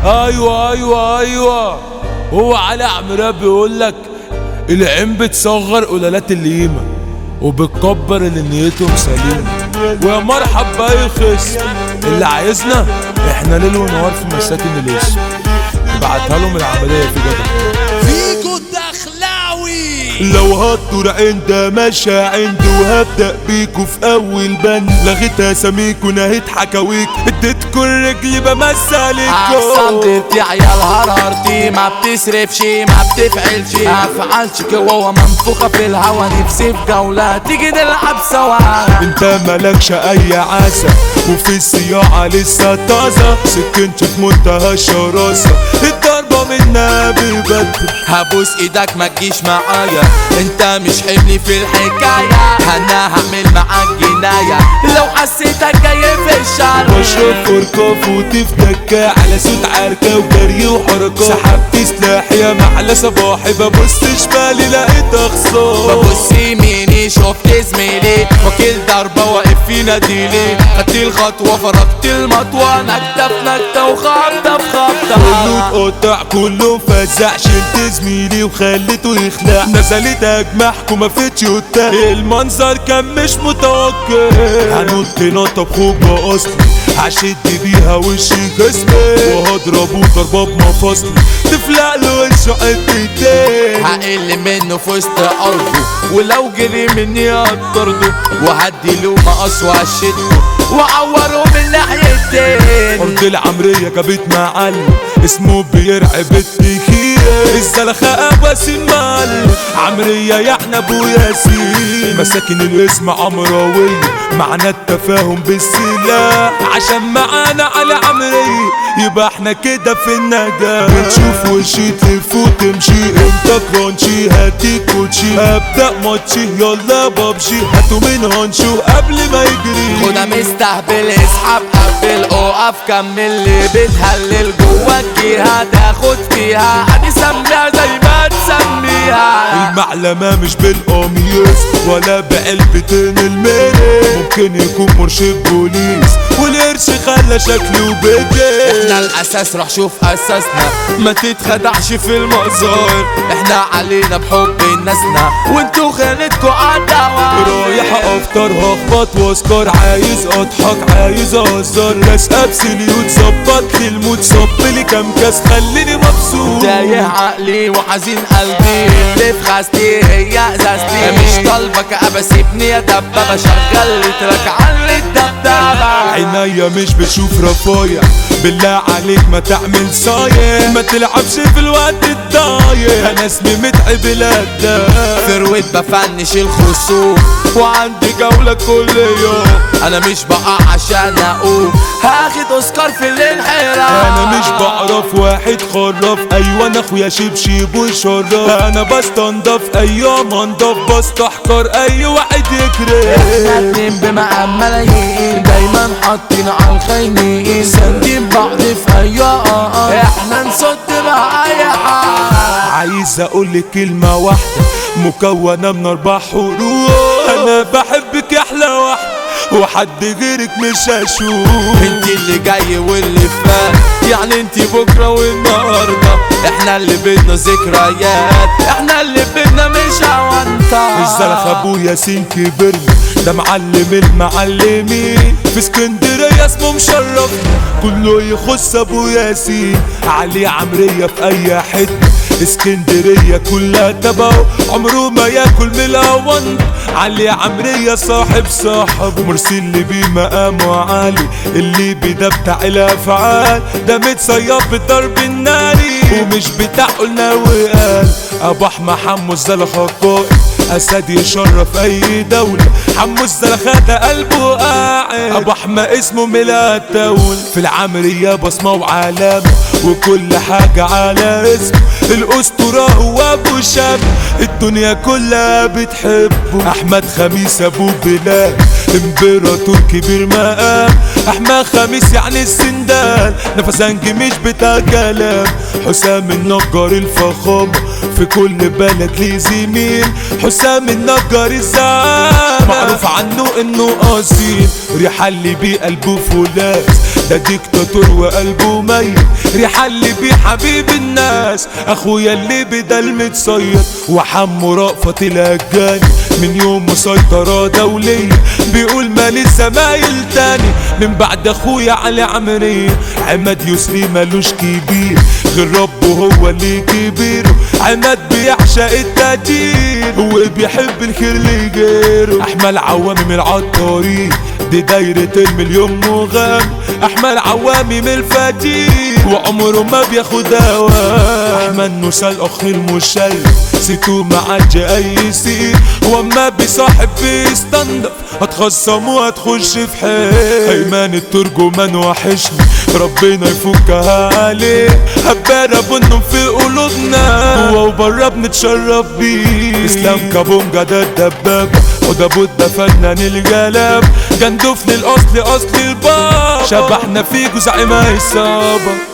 ايوه ايوه ايوه، هو علي عمرو بيقولك العين بتصغر قلالات القيمة وبتكبر اللي نيتهم سليمة. ويا مرحب بأي خصم اللي عايزنا احنا ليل ونهار في مساكن الاسم، ابعتها لهم العملية في جدع فيكو الدخلاوي. لو هتدور عند ماشى عندي وهبدأ بيكو في أول بند، لغيت أساميكو نهيت حكاويك اديتكو الرجل بمثلكو. أحسن يا عيال هرارتي ما بتصرفش ما بتفعلش أفعالش جوا منفوخة في الهوا، نفسي في جولة تيجي نلعب سوا. انت مالكش أي عاسة وفي الصياعة لسه طازة، سكنت في منتهى الشراسة الضربة منها ببدر. هبوس ايدك ما تجيش معايا انت مش حملي في الحكاية، انا هعمل معاك جناية لو حسيتك جاي في الشارع. بشرب فرقاف وتفتك على صوت عركة وجري وحركة، سحبت سلاحي يا محلى صباحي ببص شمالي لقيت اخصام، ببص يميني شفت زميلي وكيل ضربة واقف في ناديلي، خدت الخطوة فرقت المطوة نكتة في نكتة وخبطة في خبطة. كله اتقطع كله فزع، شلت زميلي وخليته يخلع، نزلت اجمعكم ما فتش وتاه، المنظر كان مش متوقع. هنط نطة بخوجة اصلي هشد بيها وشي جسمي وهضربه ضربة بمفاصلي تفلق له وشه حتتين، هقل منه في وسط ارضه ولو جري مني هطرده وهدي له مقص وهشده وعوره من ناحيتين. ارض العمرية جابت معلم اسمه بيرعب التكية، الزلخة ابوس المال عمرية يعني ابو ياسين، مساكن الاسم عمراوية معنا التفاهم بالسلاح، عشان معانا على عمرية يبقى احنا كده في النجاح. بتشوف وشي تلف وتمشي انت كرانشي هاتي كوتشي، ابدأ ماتشي يلا بابجي هاتوا من هنشو قبل ما يجري. خدها مستهبل اسحب قبل اقف كمل اللي بتهلل جواك جيها تاخد فيها عادي سميها زي ما تسميها. المعلمة مش بالقميص ولا بعلبتين الميري، ممكن يكون مرشد بوليس والقرش خلى شكله بدي. احنا الاساس روح شوف اساسنا ما تتخدعش في المظاهر، احنا علينا بحب ناسنا وانتو خانتكوا عالدوا. رايح افطر هخبط واسكر عايز اضحك عايز اهزر، ناس ابسليوت ظبط لي المود صب لي كام كاس خليني مبسوط. تايه عقلي وحزين قلبي اللي في خاستي هي ازازتي، مش طالبك ابقى سيبني يا دبابة شغل تراك علي الدبابة. عينيا مش بتشوف رفايع بالله عليك ما تعمل صايع، ما تلعبش في الوقت الضايع انا اسمي متعب الاداء. ثروت بفنش الخصوم وعندي جولة كل يوم، انا مش بقى عشان اقوم هاخد اوسكار في الانحراف. انا مش بعرف واحد خرف ايوه انا اخويا شبشب وشرف، انا بستنضف ايام انضف بستحقر اي واحد يكره. احنا اتنين بمقام ملايين دايما حاطين على الخاينين، ساندين بعض في اي احنا نصد مع اي حاجة. عايز اقولك كلمة واحدة مكونة من 4 حروف، انا بحبك احلى واحدة وحد غيرك مش هشوف. انت اللي جاي واللي فات يعني انت بكرة والنهاردة، احنا اللي بدنا ذكريات احنا اللي بدنا مش هونطة. الزلخ ابو ياسين كبرنا ده معلم المعلمين في اسكندرية اسمه مشرف كله يخص ابو ياسين، علي عمرية في اي حتة اسكندرية كلها تبعه عمره ما ياكل من الاون، علي عمرية صاحب صاحبه مرسي اللي بيه مقامه عالي، اللي بده بتاع الافعال ده متصيب بالضرب الناري ومش بتاع قلنا وقال. ابو احمد حمو الزلخة قائد اسد يشرف اي دولة، حمو الزلخة ده قلبه قاعد، ابو احمد اسمه ميلاد دول في العمرية بصمة وعلامة وكل حاجة على اسم الاسطورة هو ابو شاب الدنيا كلها بتحبه. احمد خميس ابو بلال امبراطور كبير مقام، احمد خميس يعني السندال نفسانج مش بتاع كلام، حسام النجار الفخامة في في كل بلد ليه زميل، حسام النجار الزعامة معروف عنه انه اصيل، ريحة اللي بيه قلبه فولاذ، ده ديكتاتور وقلبه ميت، ريحة اللي بيه حبيب الناس، اخويا اللي بدل متصيد، وحمو رأفت الهجاني من يوم مسيطرة دولية، بيقول مالي زمايل تاني من بعد اخويا علي عمرية، عماد يسري مالوش كبير غير ربه هو اللي كبيره، عماد بيعشق التقدير وبيحب الخير لغيره، احمد عوامي من العطارين دي دايرة المليون مغام، احمد عوامي من الفتيل وعمره ما بياخد هوا، احمد موسى الاخ المشرف سيتو معاج اي سير، واما بيصاحب بيستنضف هتخصم وهتخش في حيل، ايمان الترجمان وحشني ربنا يفكها عليه، هبارة بنهم في قلوبنا جوا وبره بنتشرف بيه، اسلام كابونجا ده الدبابة، وده بودة فنان الجلاب، جندفن الاصل اصل البابا، شبحنا في جزع ما يصابة.